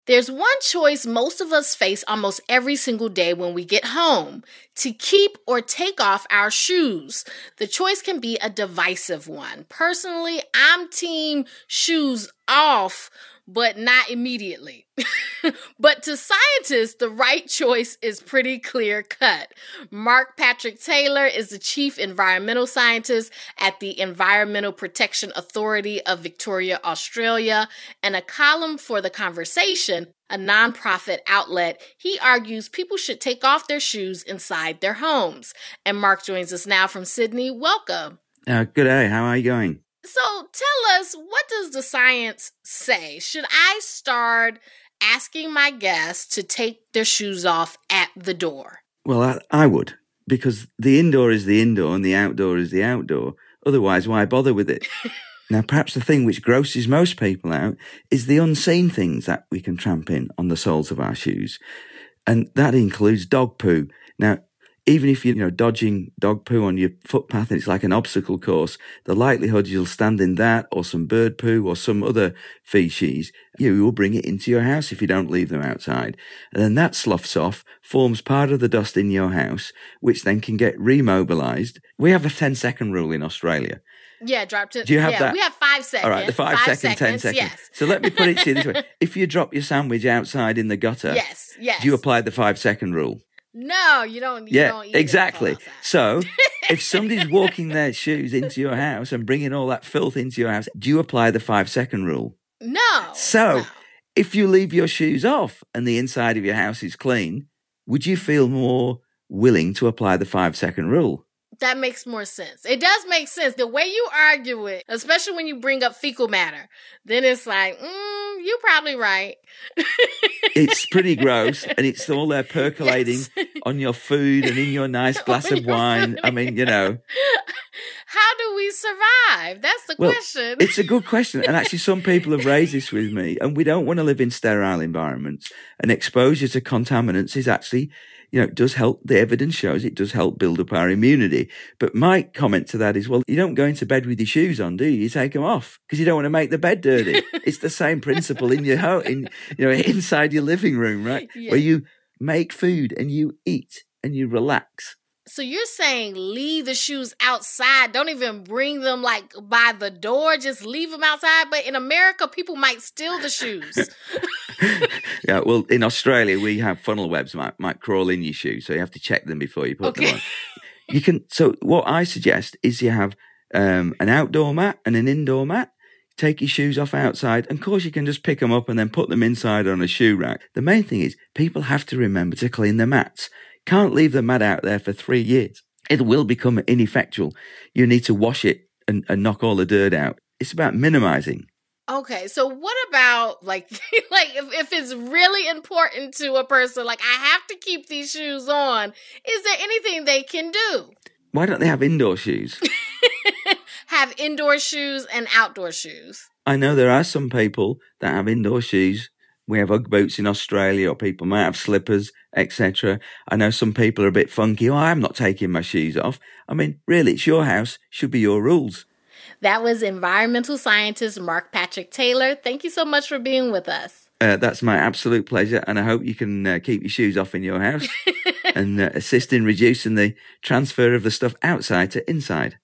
There's one choice most of us face almost every single day when we get home: to keep or take off our shoes. The choice can be a divisive one. Personally, I'm team shoes off, but not immediately. But to scientists, the right choice is pretty clear cut. Mark Patrick Taylor is the chief environmental scientist at the Environmental Protection Authority of Victoria, Australia, and a column for The Conversation, a nonprofit outlet. He argues people should take off their shoes inside their homes. And Mark joins us now from Sydney. Welcome. Good day. How are you going? So tell us, what does the science say? Should I start asking my guests to take their shoes off at the door? Well, I would, because the indoor is the indoor and the outdoor is the outdoor. Otherwise, why bother with it? Now, perhaps the thing which grosses most people out is the unseen things that we can tramp in on the soles of our shoes. And that includes dog poo. Now, even if you're dodging dog poo on your footpath and it's like an obstacle course, the likelihood you'll stand in that or some bird poo or some other feces, you will bring it into your house if you don't leave them outside. And then that sloughs off, forms part of the dust in your house, which then can get remobilized. We have a 10-second rule in Australia. Yeah, drop to. Do you have that? We have 5 seconds. All right, the 5 second, 10 seconds. Yes. So let me put it to you this way. If you drop your sandwich outside in the gutter, yes. do you apply the 5-second rule? No, you don't. Don't eat exactly. It so if somebody's walking their shoes into your house and bringing all that filth into your house, do you apply the 5-second rule? No. So if you leave your shoes off and the inside of your house is clean, would you feel more willing to apply the 5-second rule? That makes more sense. It does make sense. The way you argue it, especially when you bring up fecal matter, then it's like, you're probably right. It's pretty gross, and it's all there percolating on your food and in your nice glass of wine. I mean, How do we survive? That's the question. It's a good question. And actually, some people have raised this with me, and we don't want to live in sterile environments. And exposure to contaminants is actually, it does help. The evidence shows it does help build up our immunity. But my comment to that is, well, you don't go into bed with your shoes on, do you? You take them off because you don't want to make the bed dirty. It's the same principle in your home, inside your living room, right? Yeah. Where you make food and you eat and you relax. So you're saying leave the shoes outside. Don't even bring them by the door. Just leave them outside. But in America, people might steal the shoes. Yeah, well, in Australia, we have funnel webs might crawl in your shoes. So you have to check them before you put them on. So what I suggest is you have an outdoor mat and an indoor mat. Take your shoes off outside. And of course, you can just pick them up and then put them inside on a shoe rack. The main thing is people have to remember to clean their mats. Can't leave the mat out there for 3 years. It will become ineffectual. You need to wash it and knock all the dirt out. It's about minimizing. Okay, so what about if it's really important to a person, I have to keep these shoes on, is there anything they can do? Why don't they have indoor shoes? Have indoor shoes and outdoor shoes. I know there are some people that have indoor shoes. We have Ugg boots in Australia, or people might have slippers, etc. I know some people are a bit funky. Oh, I'm not taking my shoes off. I mean, really, it's your house. Should be your rules. That was environmental scientist Mark Patrick Taylor. Thank you so much for being with us. That's my absolute pleasure. And I hope you can keep your shoes off in your house and assist in reducing the transfer of the stuff outside to inside.